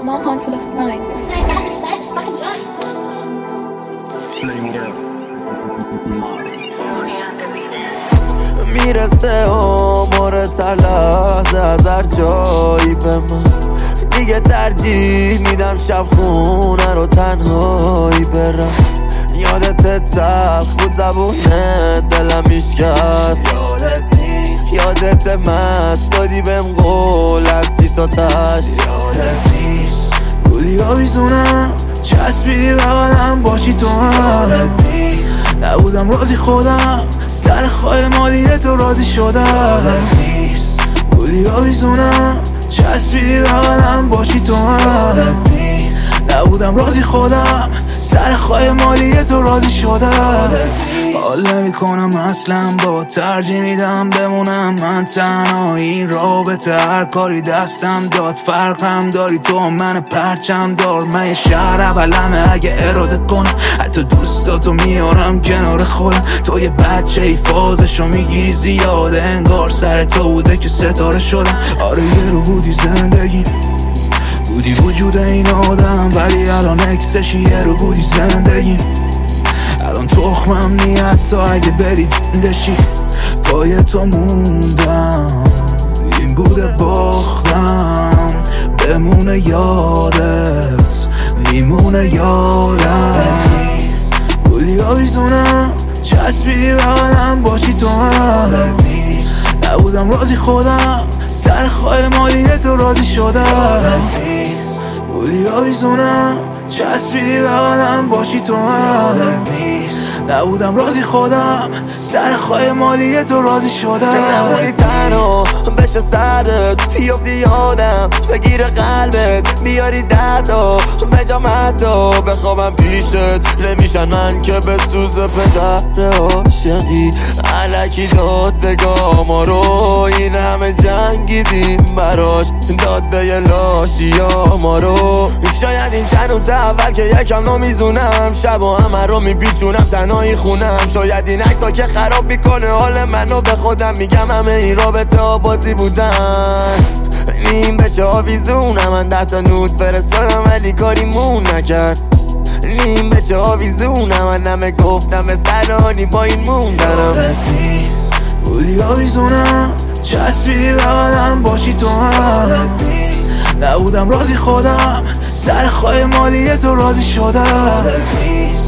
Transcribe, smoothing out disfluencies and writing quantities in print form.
small handful of slime. That's fucking giant. Flame it up. میرسه عمر تر لحظه از هر جایی به من دیگه ترجیح میدم شب خونه رو تنهایی برم یادت تلخ بود زبونه دلم میشکست یادت مست دادی بهم قول هستی تا تش بودی آویزونم چسبیدی بغلم باشی تو هم نبودم راضی خودم سر خواهی مالیه تو راضی شدم بودی آویزونم چسبیدی بغلم باشی تو هم نبودم راضی خودم سر خواهی مالیه تو راضی شدم حال نمی کنم اصلا با ترجیح میدم بمونم من تنها این رابطه هر کاری دستم داد فرقم داری تو من پرچم دار من یه شهر اولمه اگه اراده کنم حتی دوستاتو میارم کنار خودم تو یه بچه ای فازشو میگیری زیاده انگار سر تو بوده که ستاره شدم آره یه رو بودی زندگی بودی وجود این آدم ولی الان اکسشی یه رو بودی زندگی الان تخمم نیت تا اگه بری دشی پای تو موندم این بوده باختم بمونه یادت میمونه یادم بودی آویزونم چسبیدی بغلم باشی تو هم نبودم راضی خودم سر خواهی مالیه تو راضی شدم بودی آویزونم چسبیدی بغلم باشی تو هم نبودم راضی خودم سر خواهی مالیه تو راضی شدم نمونی تنها بشه سردت بیافتی یادم بگیر قلبت بیاری دردا بجام حتی بخوابم پیشت نمیشن من که به سوز پدر عاشقی علکی داد بگاه ما رو این همه جنگیدیم براش داد به یه لاشی ما رو شاید این چند روز اول که یکم نمیزونم شب و همه رو میپیچونم تنهایی خونم شاید این عکسا که خراب میکنه حال منو به خودم میگم همه این رابطه ها بازی بودن نیم بچه آویزونم من 10 تا نود فرستادم ولی کاریمون نکرد نیم بچه آویزونم من همه گفتم سرانی با این موندنم بودی آویزونم چسبیدی بغلم باشی تو هم نبودم راضی خودم سر خواهی مالیه تو راضی شدم